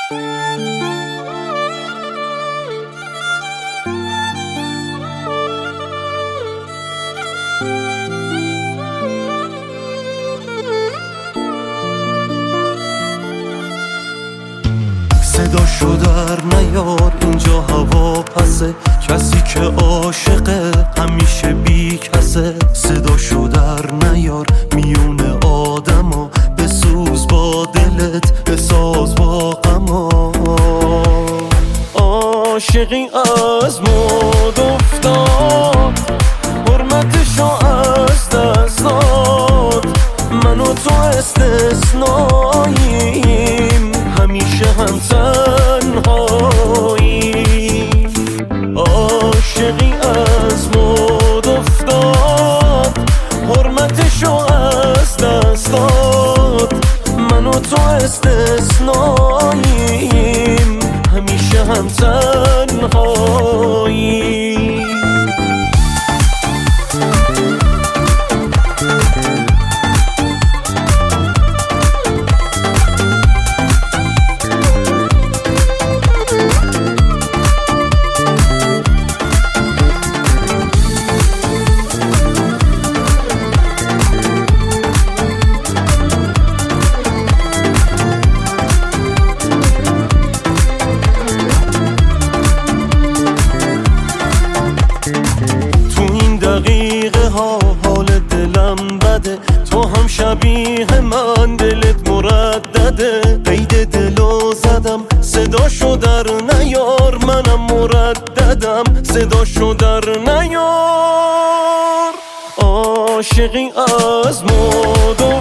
صداشو در نیار اینجا هوا پسه، کسی که عاشقه همیشه بی کسه. صداشو در نیار میون آدما، بسوز با دلت بساز با غما. عاشقی از مد افتاد، حرمتشو از دست داد. من و تو استثناییم، همیشه هم تنهاییم. عاشقی از مد افتاد، حرمتشو از دست داد. من و تو استثناییم، همیشه هم تنهاییم. دقیقه ها حال دلم بده، تو هم شبیه من دلت مردده. قید دلو زدم صداشو در نیار، منم مرددم صداشو در نیار. عاشقی از مد